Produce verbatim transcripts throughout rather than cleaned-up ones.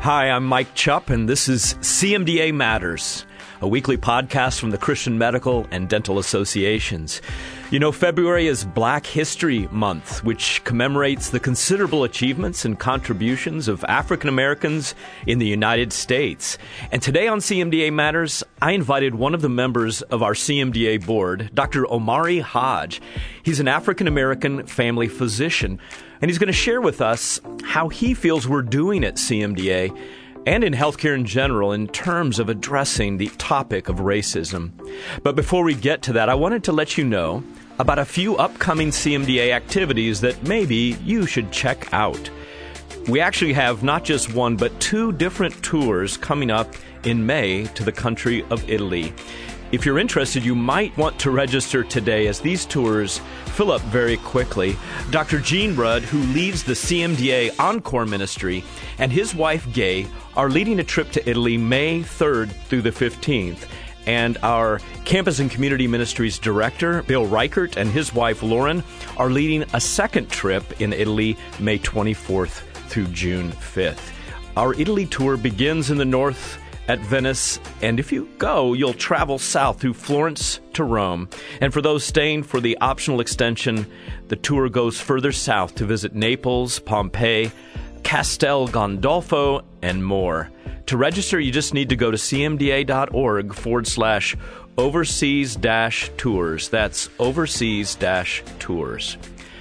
Hi, I'm Mike Chupp, and this is C M D A Matters, a weekly podcast from the Christian Medical and Dental Associations. You know, February is Black History Month, which commemorates the considerable achievements and contributions of African Americans in the United States. And today on C M D A Matters, I invited one of the members of our C M D A board, Doctor Omari Hodge. He's an African American family physician, and he's going to share with us how he feels we're doing at C M D A and in healthcare in general in terms of addressing the topic of racism. But before we get to that, I wanted to let you know about a few upcoming C M D A activities that maybe you should check out. We actually have not just one, but two different tours coming up in May to the country of Italy. If you're interested, you might want to register today, as these tours fill up very quickly. Doctor Gene Rudd, who leads the C M D A Encore Ministry, and his wife Gay are leading a trip to Italy May third through the fifteenth. And our Campus and Community Ministries Director, Bill Reichert, and his wife Lauren are leading a second trip in Italy May twenty-fourth through June fifth. Our Italy tour begins in the north at Venice, and if you go, you'll travel south through Florence to Rome. And for those staying for the optional extension, the tour goes further south to visit Naples, Pompeii, Castel Gandolfo, and more. To register, you just need to go to cmda.org forward slash overseas dash tours. That's overseas dash tours.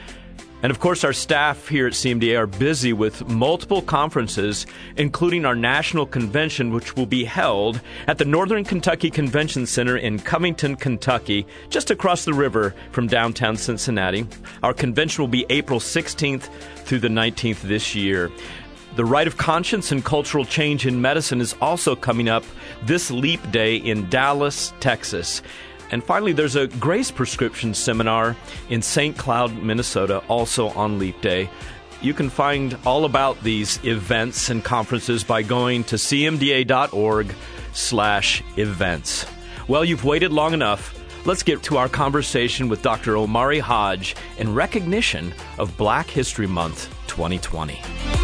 And of course, our staff here at C M D A are busy with multiple conferences, including our national convention, which will be held at the Northern Kentucky Convention Center in Covington, Kentucky, just across the river from downtown Cincinnati. Our convention will be April sixteenth through the nineteenth this year. The Right of Conscience and Cultural Change in Medicine is also coming up this Leap Day in Dallas, Texas. And finally, there's a Grace Prescription Seminar in Saint Cloud, Minnesota, also on Leap Day. You can find all about these events and conferences by going to cmda.org slash events. Well, you've waited long enough. Let's get to our conversation with Doctor Omari Hodge in recognition of Black History Month twenty twenty.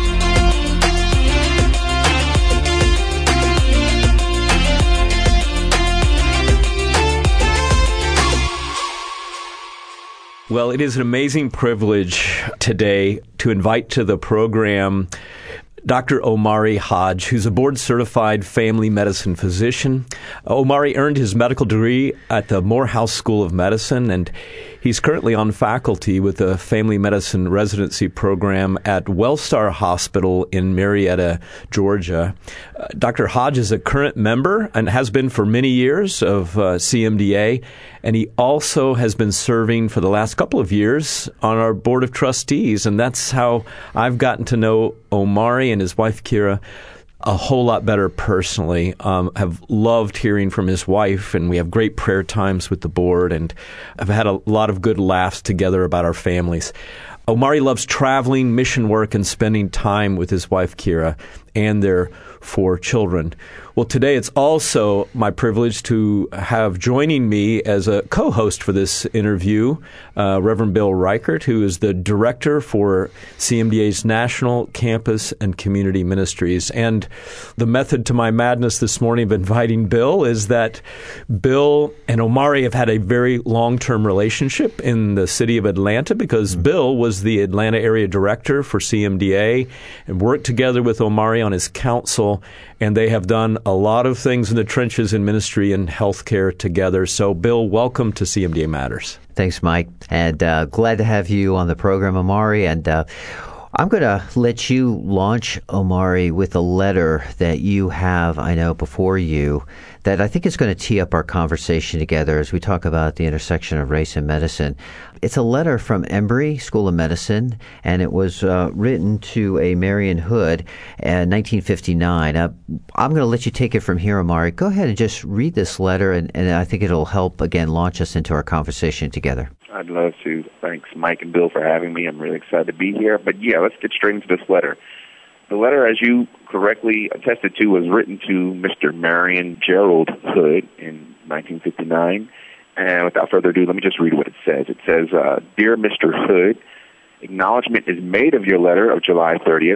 Well, it is an amazing privilege today to invite to the program Doctor Omari Hodge, who's a board-certified family medicine physician. Omari earned his medical degree at the Morehouse School of Medicine, and he's currently on faculty with the family medicine residency program at Wellstar Hospital in Marietta, Georgia. Uh, Doctor Hodge is a current member and has been for many years of uh, C M D A, and he also has been serving for the last couple of years on our board of trustees, and that's how I've gotten to know Omari and his wife Kira a whole lot better personally. Um, have loved hearing from his wife, and we have great prayer times with the board, and I've had a lot of good laughs together about our families. Omari loves traveling, mission work, and spending time with his wife Kira and their four children. Well, today it's also my privilege to have joining me as a co-host for this interview, uh, Reverend Bill Reichert, who is the director for C M D A's National Campus and Community Ministries. And the method to my madness this morning of inviting Bill is that Bill and Omari have had a very long-term relationship in the city of Atlanta, because mm-hmm. Bill was the Atlanta area director for C M D A and worked together with Omari on his council, and they have done a lot of things in the trenches in ministry and healthcare together. So, Bill, welcome to C M D A Matters. Thanks, Mike, and uh, glad to have you on the program, Omari. And uh, I'm going to let you launch, Omari, with a letter that you have, I know, before you, that I think is going to tee up our conversation together as we talk about the intersection of race and medicine. It's a letter from Embry School of Medicine, and it was uh, written to a Marion Hood in nineteen fifty-nine. Uh, I'm going to let you take it from here, Omari. Go ahead and just read this letter, and, and I think it'll help, again, launch us into our conversation together. I'd love to. Thanks, Mike and Bill, for having me. I'm really excited to be here. But, yeah, let's get straight into this letter. The letter, as you correctly attested to, was written to Mister Marion Gerald Hood in nineteen fifty-nine. And without further ado, let me just read what it says. It says, uh, Dear Mister Hood, acknowledgement is made of your letter of July thirtieth,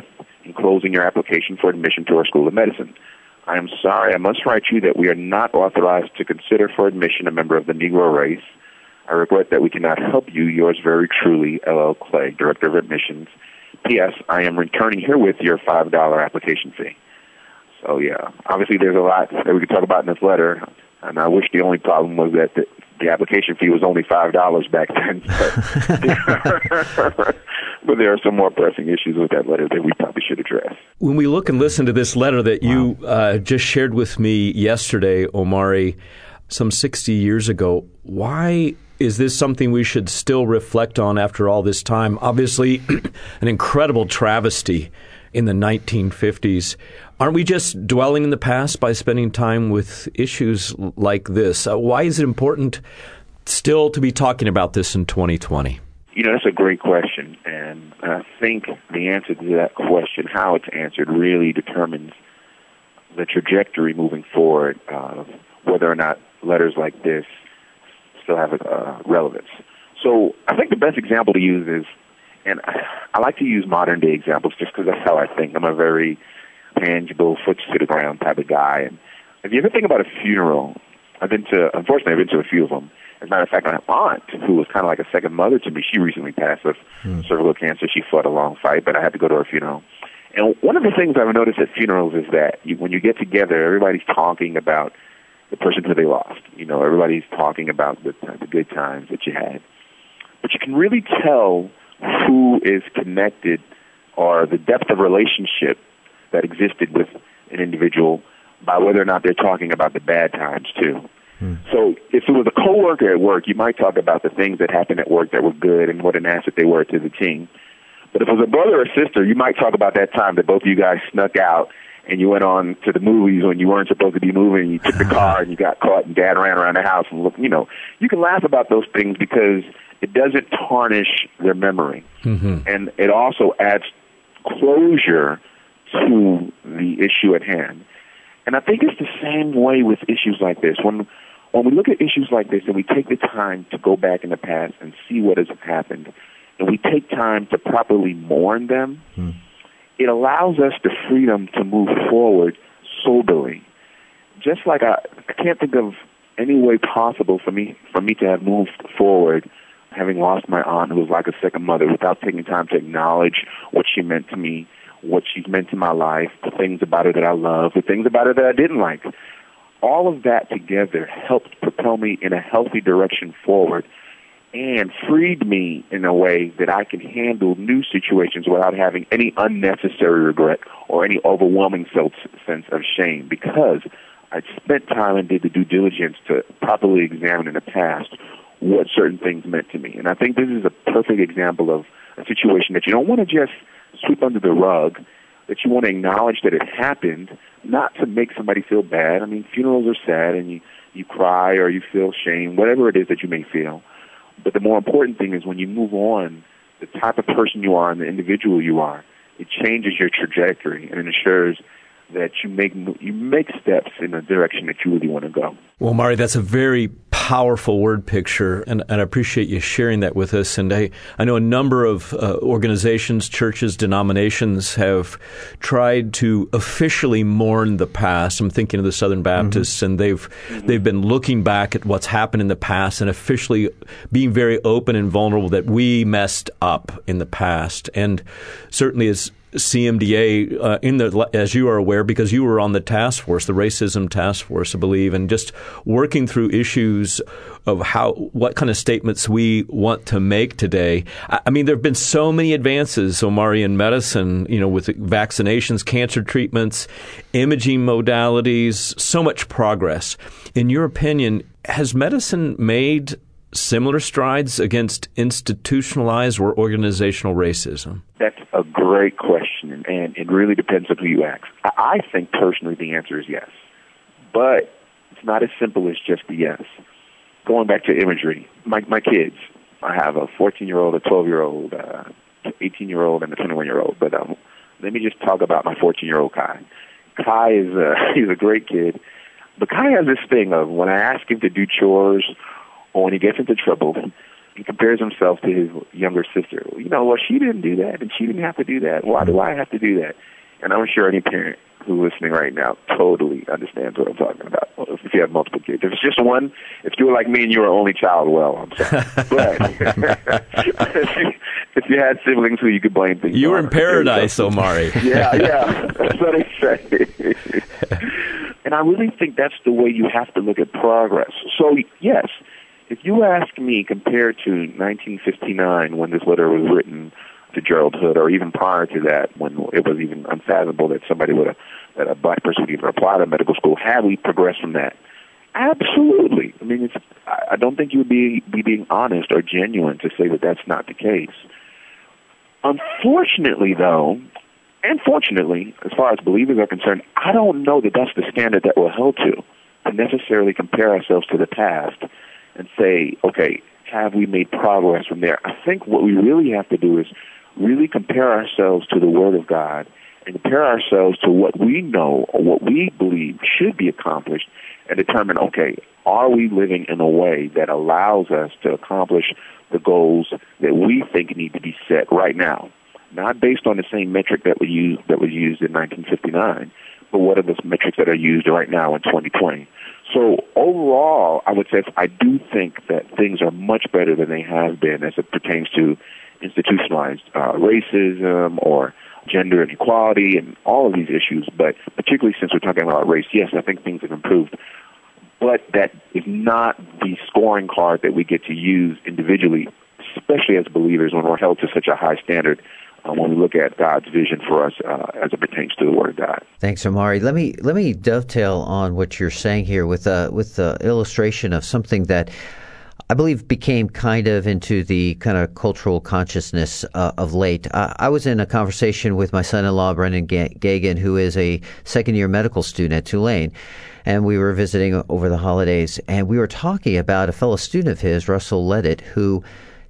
enclosing your application for admission to our School of Medicine. I am sorry, I must write you that we are not authorized to consider for admission a member of the Negro race. I regret that we cannot help you. Yours very truly, L L. Clay, Director of Admissions. P S. I am returning herewith your five dollars application fee. So, yeah, obviously there's a lot that we could talk about in this letter, and I wish the only problem was that the, the application fee was only five dollars back then. But, but there are some more pressing issues with that letter that we probably should address. When we look and listen to this letter that you uh, just shared with me yesterday, Omari, some sixty years ago, why is this something we should still reflect on after all this time? Obviously, an incredible travesty in the nineteen fifties. Aren't we just dwelling in the past by spending time with issues like this? Uh, why is it important still to be talking about this in twenty twenty? You know, that's a great question, and I think the answer to that question, how it's answered, really determines the trajectory moving forward of whether or not letters like this still have uh, relevance. So I think the best example to use is, and I like to use modern-day examples just because that's how I think. I'm a very tangible, foot-to-the-ground type of guy. And if you ever think about a funeral, I've been to, unfortunately, I've been to a few of them. As a matter of fact, my aunt, who was kind of like a second mother to me, she recently passed of mm. cervical cancer. She fought a long fight, but I had to go to her funeral. And one of the things I've noticed at funerals is that you, when you get together, everybody's talking about the person who they lost. You know, everybody's talking about the, the good times that you had. But you can really tell who is connected or the depth of relationship that existed with an individual by whether or not they're talking about the bad times, too. Hmm. So if it was a coworker at work, you might talk about the things that happened at work that were good and what an asset they were to the team. But if it was a brother or sister, you might talk about that time that both of you guys snuck out and you went on to the movies when you weren't supposed to be moving, and you took the car and you got caught and Dad ran around the house and looked, you know, you can laugh about those things because it doesn't tarnish their memory. Mm-hmm. And it also adds closure to the issue at hand. And I think it's the same way with issues like this. When when we look at issues like this and we take the time to go back in the past and see what has happened, and we take time to properly mourn them, mm. it allows us the freedom to move forward soberly. Just like I, I can't think of any way possible for me for me to have moved forward having lost my aunt who was like a second mother without taking time to acknowledge what she meant to me, what she's meant to my life, the things about her that I love, the things about her that I didn't like. All of that together helped propel me in a healthy direction forward and freed me in a way that I can handle new situations without having any unnecessary regret or any overwhelming sense of shame, because I spent time and did the due diligence to properly examine in the past what certain things meant to me. And I think this is a perfect example of a situation that you don't want to just sweep under the rug, that you want to acknowledge that it happened, not to make somebody feel bad. I mean, funerals are sad, and you, you cry or you feel shame, whatever it is that you may feel. But the more important thing is when you move on, the type of person you are and the individual you are, it changes your trajectory and it ensures that you make you make steps in a direction that you really want to go. Well, Mari, that's a very powerful word picture, and, and I appreciate you sharing that with us. And I, I know a number of uh, organizations, churches, denominations have tried to officially mourn the past. I'm thinking of the Southern Baptists, mm-hmm. and they've mm-hmm. they've been looking back at what's happened in the past and officially being very open and vulnerable that we messed up in the past. And certainly as C M D A, uh, in the, as you are aware, because you were on the task force, the racism task force, I believe, and just working through issues of how, what kind of statements we want to make today. I, I mean, there have been so many advances, Omari, in medicine, you know, with vaccinations, cancer treatments, imaging modalities, so much progress. In your opinion, has medicine made similar strides against institutionalized or organizational racism? That's a great question, and it really depends on who you ask. I think personally the answer is yes, but it's not as simple as just the yes. Going back to imagery, my, my kids, I have a fourteen-year-old, a twelve-year-old, uh, eighteen-year-old, and a twenty-one-year-old, but um, let me just talk about my fourteen-year-old Kai. Kai is a, he's a great kid, but Kai has this thing of when I ask him to do chores or when he gets into trouble, he compares himself to his younger sister. You know, well, she didn't do that, and she didn't have to do that. Why do I have to do that? And I'm sure any parent who's listening right now totally understands what I'm talking about. If you have multiple kids, if it's just one, if you're like me and you're an only child, well, I'm sorry. But if, you, if you had siblings who you could blame things, you were on, in paradise, Omari. yeah, yeah, that's what they say. And I really think that's the way you have to look at progress. So yes, if you ask me, compared to nineteen fifty-nine when this letter was written to Gerald Hood, or even prior to that, when it was even unfathomable that somebody would have, that a black person would even apply to medical school, have we progressed from that? Absolutely. I mean, it's, I don't think you would be, be being honest or genuine to say that that's not the case. Unfortunately, though, and fortunately, as far as believers are concerned, I don't know that that's the standard that we're held to, to necessarily compare ourselves to the past and say, okay, have we made progress from there? I think what we really have to do is really compare ourselves to the Word of God and compare ourselves to what we know or what we believe should be accomplished and determine, okay, are we living in a way that allows us to accomplish the goals that we think need to be set right now? Not based on the same metric that we used, that was used in nineteen fifty-nine, but what are the metrics that are used right now in twenty twenty? So overall, I would say I do think that things are much better than they have been as it pertains to institutionalized uh, racism or gender inequality and all of these issues. But particularly since we're talking about race, yes, I think things have improved. But that is not the scoring card that we get to use individually, especially as believers when we're held to such a high standard uh, when we look at God's vision for us uh, as it pertains to the Word of God. Thanks, Omari. Let me let me dovetail on what you're saying here with uh, with the illustration of something that I believe became kind of into the kind of cultural consciousness uh, of late. Uh, I was in a conversation with my son-in-law, Brendan Gagan, who is a second-year medical student at Tulane, and we were visiting over the holidays, and we were talking about a fellow student of his, Russell Leddett, who,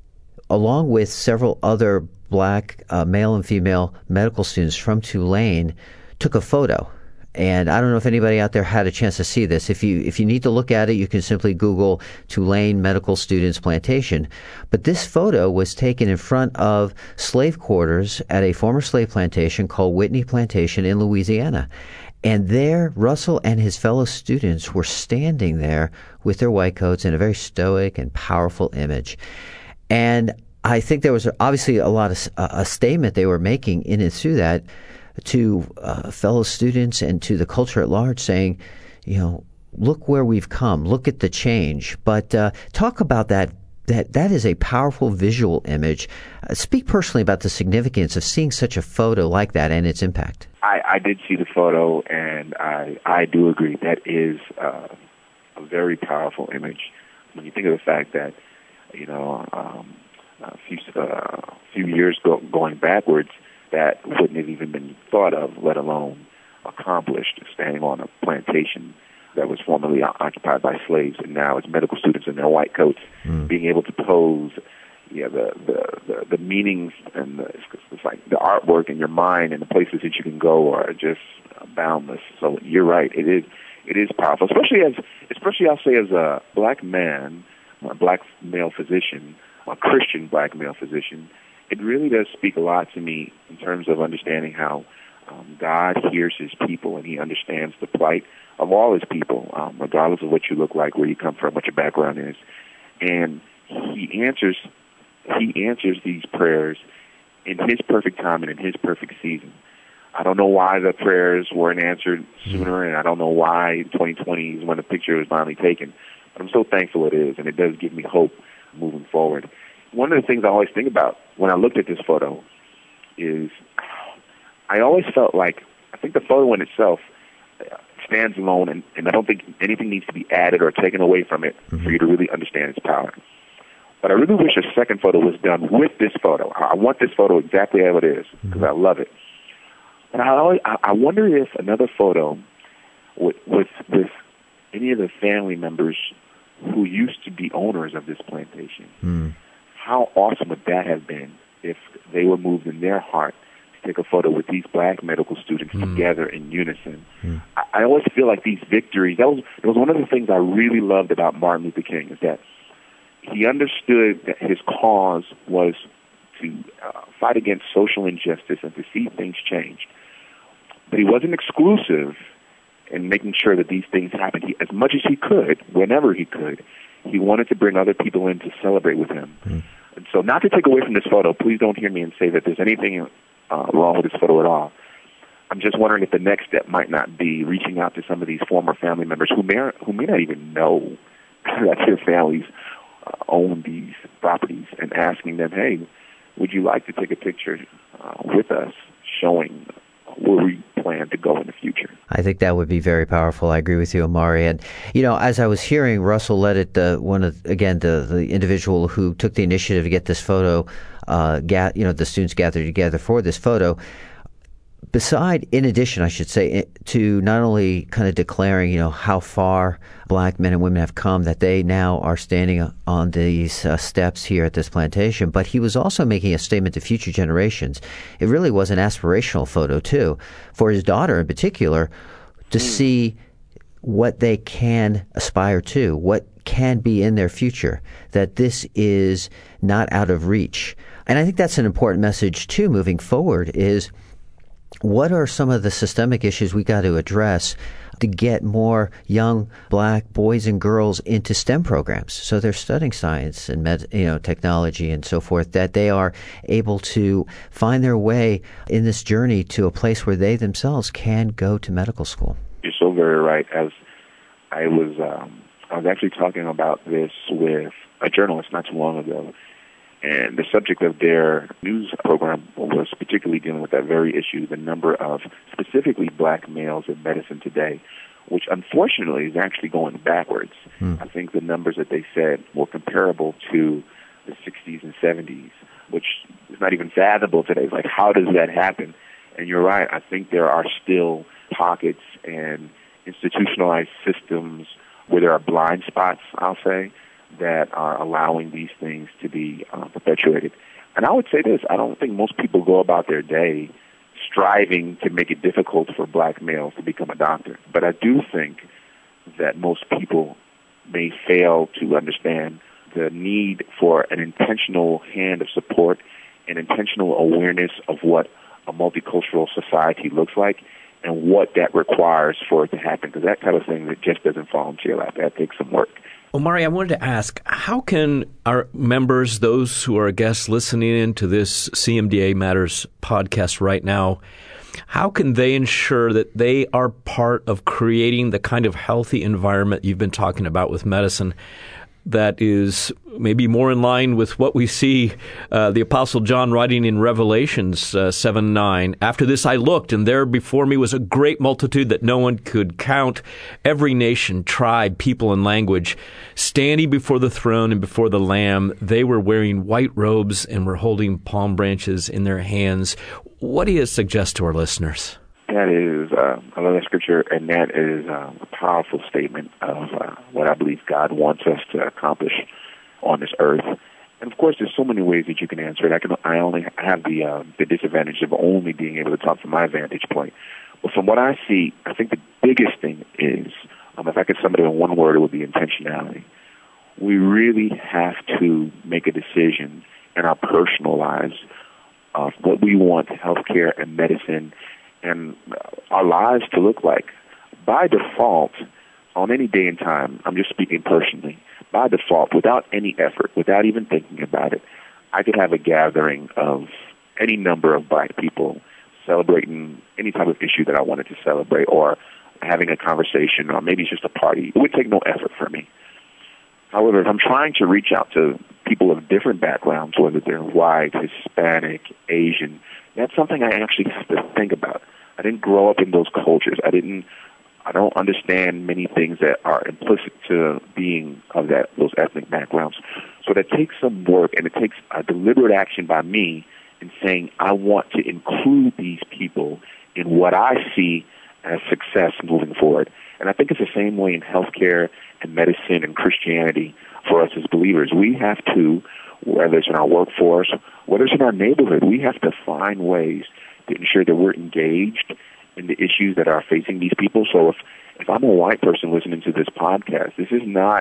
along with several other black uh, male and female medical students from Tulane, took a photo. And I don't know if anybody out there had a chance to see this. If you if you need to look at it, you can simply Google Tulane Medical Students Plantation. But this photo was taken in front of slave quarters at a former slave plantation called Whitney Plantation in Louisiana. And there, Russell and his fellow students were standing there with their white coats in a very stoic and powerful image. And I think there was obviously a lot of a statement they were making in and through that to uh, fellow students and to the culture at large, saying, you know, look where we've come, look at the change. But uh, talk about that. That that is a powerful visual image. Uh, speak personally about the significance of seeing such a photo like that and its impact. I, I did see the photo, and I I do agree that is uh, a very powerful image. When you think of the fact that, you know, um, a few uh, few years go, going backwards, that wouldn't have even been thought of, let alone accomplished, standing on a plantation that was formerly occupied by slaves, and now it's medical students in their white coats, mm. being able to pose, yeah, the the, the, the meanings and the, it's like the artwork in your mind and the places that you can go are just boundless. So you're right, it is it is powerful, especially as especially I'll say as a black man, a black male physician, a Christian black male physician. It really does speak a lot to me in terms of understanding how um, God hears his people and he understands the plight of all his people, um, regardless of what you look like, where you come from, what your background is. And he answers he answers these prayers in his perfect time and in his perfect season. I don't know why the prayers weren't answered sooner, and I don't know why twenty twenty is when the picture was finally taken. But I'm so thankful it is, and it does give me hope moving forward. One of the things I always think about when I looked at this photo is I always felt like, I think the photo in itself stands alone, and, and I don't think anything needs to be added or taken away from it mm-hmm. for you to really understand its power. But I really wish a second photo was done with this photo. I want this photo exactly how it is because mm-hmm. I love it. But I, always, I, I wonder if another photo with, with, with any of the family members who used to be owners of this plantation, mm. how awesome would that have been if they were moved in their heart to take a photo with these black medical students mm. together in unison. Mm. I, I always feel like these victories, that was, it was one of the things I really loved about Martin Luther King, is that he understood that his cause was to uh, fight against social injustice and to see things change. But he wasn't exclusive in making sure that these things happened. He, as much as he could, whenever he could, he wanted to bring other people in to celebrate with him. Mm. And so not to take away from this photo, please don't hear me and say that there's anything uh, wrong with this photo at all. I'm just wondering if the next step might not be reaching out to some of these former family members who may, who may not even know that their families uh, own these properties and asking them, hey, would you like to take a picture uh, with us showing where we plan to go in the future? I think that would be very powerful. I agree with you, Omari. And, you know, as I was hearing Russell Levitt, uh, one of, again, the, the individual who took the initiative to get this photo, uh, ga- you know, the students gathered together for this photo, beside, in addition, I should say, to not only kind of declaring, you know, how far black men and women have come, that they now are standing on these uh, steps here at this plantation, but he was also making a statement to future generations. It really was an aspirational photo, too, for his daughter in particular, to mm. see what they can aspire to, what can be in their future, that this is not out of reach. And I think that's an important message, too, moving forward, is what are some of the systemic issues we got to address to get more young black boys and girls into STEM programs, so they're studying science and med, you know, technology and so forth, that they are able to find their way in this journey to a place where they themselves can go to medical school. You're so very right. As I was, um, I was actually talking about this with a journalist not too long ago. And the subject of their news program was particularly dealing with that very issue, the number of specifically black males in medicine today, which unfortunately is actually going backwards. Hmm. I think the numbers that they said were comparable to the sixties and seventies, which is not even fathomable today. It's like, how does that happen? And you're right. I think there are still pockets and institutionalized systems where there are blind spots, I'll say, that are allowing these things to be uh, perpetuated. And I would say this, I don't think most people go about their day striving to make it difficult for black males to become a doctor. But I do think that most people may fail to understand the need for an intentional hand of support, an intentional awareness of what a multicultural society looks like and what that requires for it to happen, because that kind of thing that just doesn't fall into your lap. That takes some work. Omari, I wanted to ask, how can our members, those who are guests listening in to this C M D A Matters podcast right now, how can they ensure that they are part of creating the kind of healthy environment you've been talking about with medicine that is maybe more in line with what we see uh, the Apostle John writing in Revelations uh, seven nine. After this I looked, and there before me was a great multitude that no one could count, every nation, tribe, people, and language, standing before the throne and before the Lamb. They were wearing white robes and were holding palm branches in their hands. What do you suggest to our listeners? That is, uh, I love that scripture, and that is uh, a powerful statement of uh, what I believe God wants us to accomplish on this earth. And of course, there's so many ways that you can answer it. I can, I only have the uh, the disadvantage of only being able to talk from my vantage point. But from what I see, I think the biggest thing is, um, if I could sum it in one word, it would be intentionality. We really have to make a decision in our personal lives of what we want healthcare and medicine and our lives to look like. By default, on any day and time, I'm just speaking personally, by default, without any effort, without even thinking about it, I could have a gathering of any number of black people celebrating any type of issue that I wanted to celebrate, or having a conversation, or maybe it's just a party. It would take no effort for me. However, if I'm trying to reach out to people of different backgrounds, whether they're white, Hispanic, Asian, that's something I actually have to think about. I didn't grow up in those cultures. I didn't. I don't understand many things that are implicit to being of that those ethnic backgrounds. So that takes some work, and it takes a deliberate action by me in saying I want to include these people in what I see as success moving forward. And I think it's the same way in healthcare and medicine and Christianity for us as believers. We have to, whether it's in our workforce, whether it's in our neighborhood, we have to find ways to ensure that we're engaged in the issues that are facing these people. So if, if I'm a white person listening to this podcast, this is not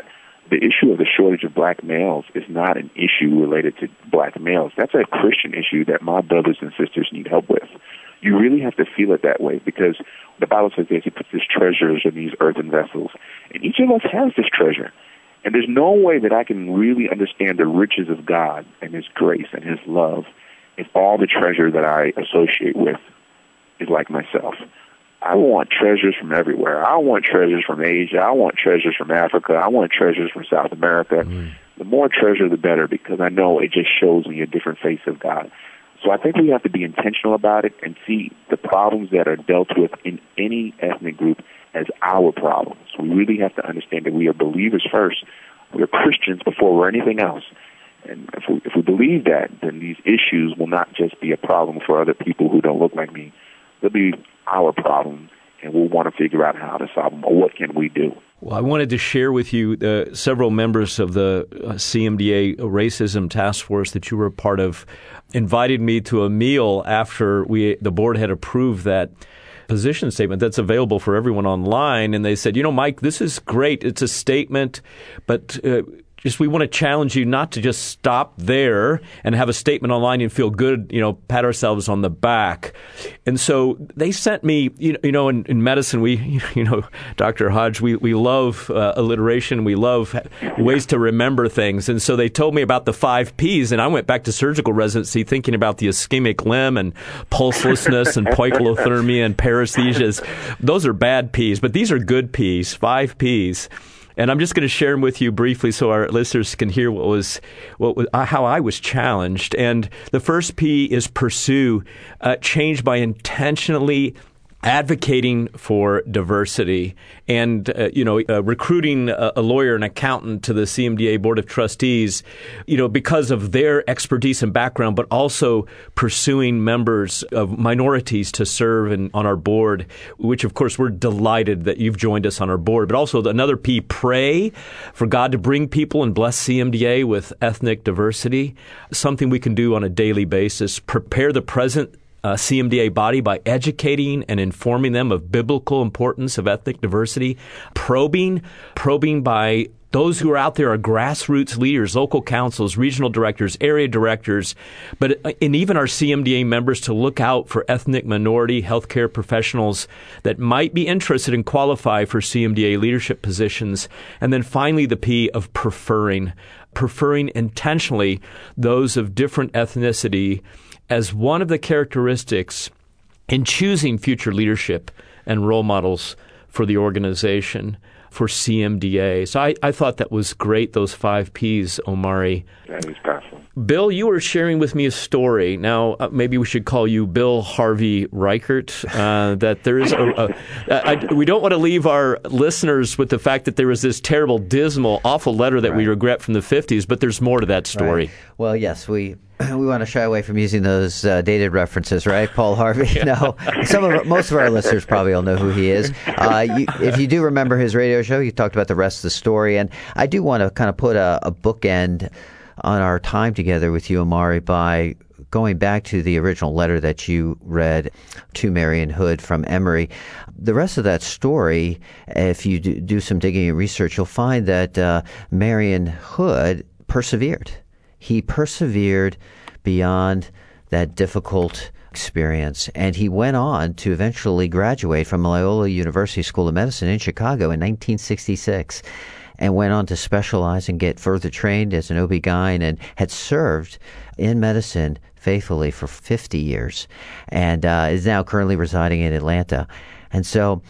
the issue of the shortage of black males is not an issue related to black males. That's a Christian issue that my brothers and sisters need help with. You really have to feel it that way, because the Bible says that he puts his treasures in these earthen vessels. And each of us has this treasure. And there's no way that I can really understand the riches of God and his grace and his love if all the treasure that I associate with is like myself. I want treasures from everywhere. I want treasures from Asia. I want treasures from Africa. I want treasures from South America. Mm. The more treasure, the better, because I know it just shows me a different face of God. So I think we have to be intentional about it and see the problems that are dealt with in any ethnic group as our problems. We really have to understand that we are believers first. We are Christians before we're anything else. And if we, if we believe that, then these issues will not just be a problem for other people who don't look like me. They'll be our problem, and we'll want to figure out how to solve them, or what can we do. Well, I wanted to share with you uh, several members of the uh, C M D A Racism Task Force that you were a part of invited me to a meal after we the board had approved that position statement that's available for everyone online. And they said, you know, Mike, this is great. It's a statement, but uh, just we want to challenge you not to just stop there and have a statement online and feel good, you know, pat ourselves on the back. And so they sent me, you know, you know in, in medicine, we, you know, Doctor Hodge, we, we love uh, alliteration. We love ways to remember things. And so they told me about the five Ps, and I went back to surgical residency thinking about the ischemic limb and pulselessness and poikilothermia and paresthesias. Those are bad Ps, but these are good Ps, five Ps. And I'm just going to share them with you briefly so our listeners can hear what was, what was uh, how I was challenged. And the first P is pursue, uh, change by intentionally advocating for diversity and, uh, you know, uh, recruiting a, a lawyer, an accountant to the C M D A Board of Trustees, you know, because of their expertise and background, but also pursuing members of minorities to serve in, on our board, which, of course, we're delighted that you've joined us on our board. But also another P, pray for God to bring people and bless C M D A with ethnic diversity, something we can do on a daily basis. Prepare the present Uh, C M D A body by educating and informing them of biblical importance of ethnic diversity, probing, probing by those who are out there are grassroots leaders, local councils, regional directors, area directors, but and even our C M D A members to look out for ethnic minority healthcare professionals that might be interested and qualify for C M D A leadership positions. And then finally, the P of preferring, preferring intentionally those of different ethnicity as one of the characteristics in choosing future leadership and role models for the organization, for C M D A. So I, I thought that was great, those five Ps, Omari. That is powerful. Bill, you were sharing with me a story. Now, uh, maybe we should call you Bill Harvey Reichert, uh, that there is a, a, a, a we don't want to leave our listeners with the fact that there was this terrible, dismal, awful letter that right. we regret from the fifties, but there's more to that story. Right. Well, yes, we we want to shy away from using those uh, dated references, right, Paul Harvey? Yeah. No, some of most of our listeners probably will know who he is. Uh, you, if you do remember his radio show, you talked about the rest of the story, and I do want to kind of put a, a bookend on our time together with you, Omari, by going back to the original letter that you read to Marion Hood from Emory. The rest of that story, if you do, do some digging and research, you'll find that uh, Marion Hood persevered. He persevered beyond that difficult experience, and he went on to eventually graduate from Loyola University School of Medicine in Chicago in nineteen sixty-six, and went on to specialize and get further trained as an O B G Y N, and had served in medicine faithfully for fifty years, and uh, is now currently residing in Atlanta. And so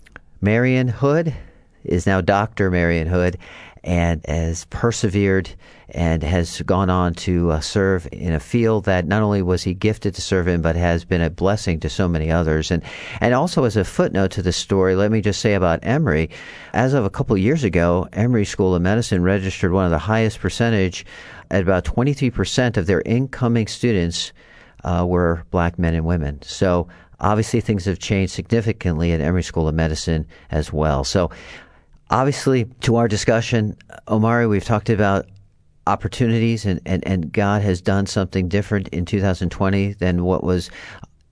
Marion Hood is now Doctor Marion Hood, and has persevered and has gone on to uh, serve in a field that not only was he gifted to serve in, but has been a blessing to so many others. And and also, as a footnote to this story, let me just say about Emory, as of a couple of years ago, Emory School of Medicine registered one of the highest percentage, at about twenty-three percent of their incoming students uh, were black men and women. So obviously things have changed significantly at Emory School of Medicine as well. So obviously, to our discussion, Omari, we've talked about opportunities, and, and, and God has done something different in two thousand twenty than what was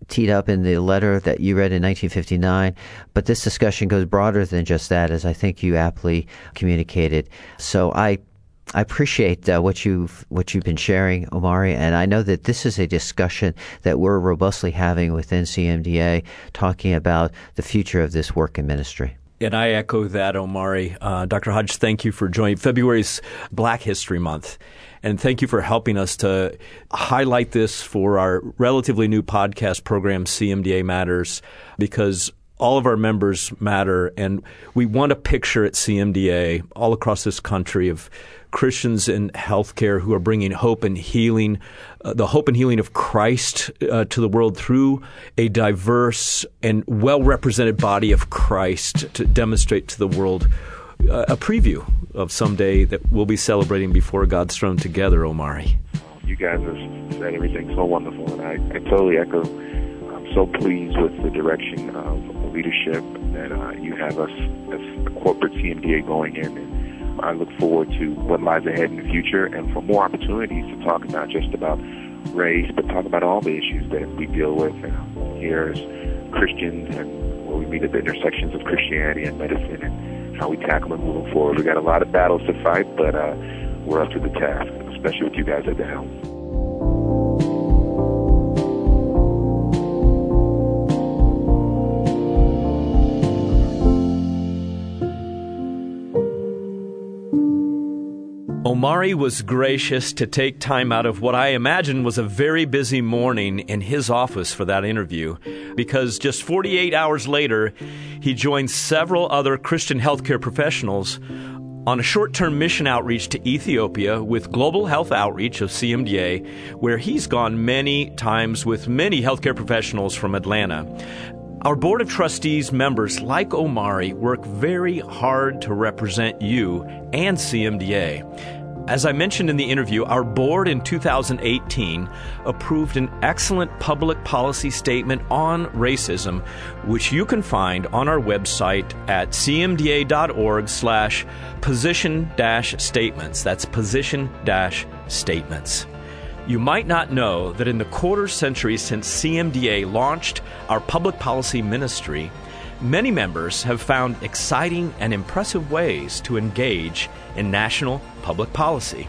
teed up in the letter that you read in nineteen fifty-nine, but this discussion goes broader than just that, as I think you aptly communicated. So I I appreciate uh, what you've what you've been sharing, Omari, and I know that this is a discussion that we're robustly having within C M D A, talking about the future of this work and ministry. And I echo that, Omari. Uh, Doctor Hodge, thank you for joining. February's Black History Month. And thank you for helping us to highlight this for our relatively new podcast program, C M D A Matters, because all of our members matter. And we want a picture at C M D A all across this country of Christians in healthcare who are bringing hope and healing, uh, the hope and healing of Christ uh, to the world through a diverse and well-represented body of Christ to demonstrate to the world uh, a preview of someday that we'll be celebrating before God's throne together, Omari. You guys have said everything so wonderful, and I, I totally echo. I'm so pleased with the direction of leadership that uh, you have us as a corporate C M D A going in, and I look forward to what lies ahead in the future and for more opportunities to talk not just about race, but talk about all the issues that we deal with and here as Christians, and where we meet at the intersections of Christianity and medicine and how we tackle them moving forward. We got a lot of battles to fight, but uh, we're up to the task, especially with you guys at the helm. Omari was gracious to take time out of what I imagine was a very busy morning in his office for that interview, because just forty-eight hours later, he joined several other Christian healthcare professionals on a short-term mission outreach to Ethiopia with Global Health Outreach of C M D A, where he's gone many times with many healthcare professionals from Atlanta. Our Board of Trustees members, like Omari, work very hard to represent you and C M D A. As I mentioned in the interview, our board in two thousand eighteen approved an excellent public policy statement on racism, which you can find on our website at cmda.org slash position dash statements. That's position dash statements. You might not know that in the quarter century since C M D A launched our public policy ministry, many members have found exciting and impressive ways to engage in national public policy.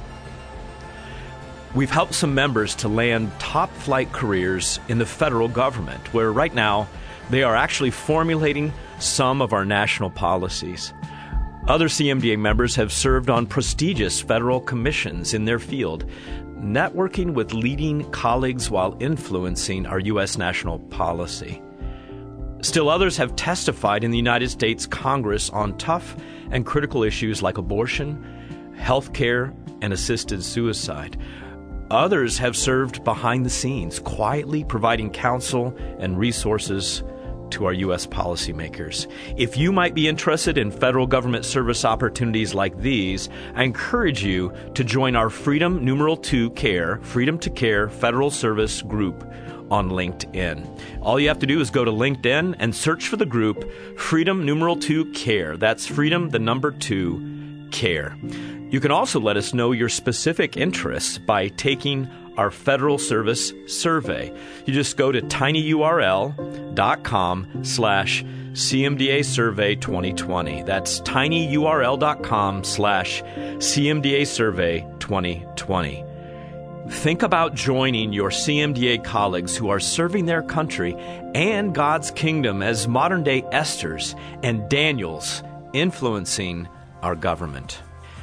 We've helped some members to land top-flight careers in the federal government, where right now they are actually formulating some of our national policies. Other C M D A members have served on prestigious federal commissions in their field, networking with leading colleagues while influencing our U S national policy. Still others have testified in the United States Congress on tough and critical issues like abortion, health care, and assisted suicide. Others have served behind the scenes, quietly providing counsel and resources to our U S policymakers. If you might be interested in federal government service opportunities like these, I encourage you to join our Freedom Numeral two Care, Freedom to Care Federal Service Group on LinkedIn. All you have to do is go to LinkedIn and search for the group Freedom Numeral two Care. That's Freedom, the number two, Care. You can also let us know your specific interests by taking our Federal Service Survey. You just go to tinyurl.com slash CMDA Survey 2020. That's tinyurl.com slash CMDA Survey 2020. Think about joining your C M D A colleagues who are serving their country and God's kingdom as modern-day Esthers and Daniels influencing our government.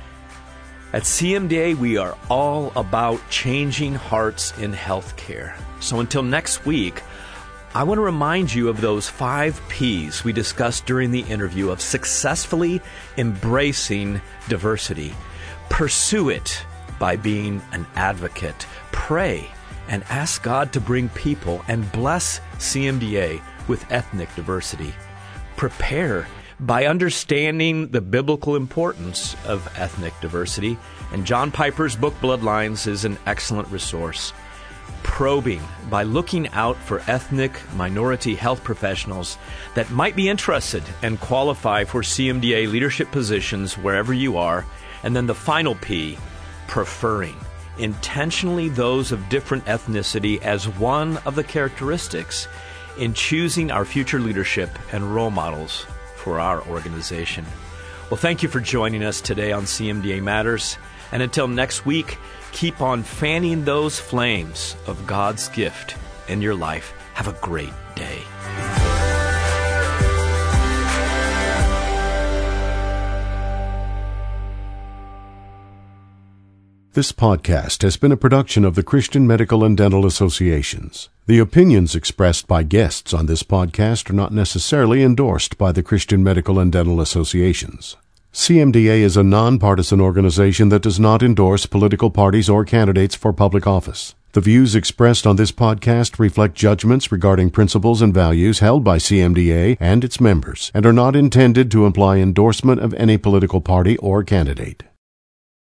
At C M D A, we are all about changing hearts in healthcare. So until next week, I want to remind you of those five P's we discussed during the interview of successfully embracing diversity. Pursue it by being an advocate. Pray and ask God to bring people and bless C M D A with ethnic diversity. Prepare by understanding the biblical importance of ethnic diversity, and John Piper's book Bloodlines is an excellent resource. Probing by looking out for ethnic minority health professionals that might be interested and qualify for C M D A leadership positions wherever you are. And then the final P, preferring intentionally those of different ethnicity as one of the characteristics in choosing our future leadership and role models for our organization. Well, thank you for joining us today on C M D A Matters. And until next week, keep on fanning those flames of God's gift in your life. Have a great day. This podcast has been a production of the Christian Medical and Dental Associations. The opinions expressed by guests on this podcast are not necessarily endorsed by the Christian Medical and Dental Associations. C M D A is a nonpartisan organization that does not endorse political parties or candidates for public office. The views expressed on this podcast reflect judgments regarding principles and values held by C M D A and its members and are not intended to imply endorsement of any political party or candidate.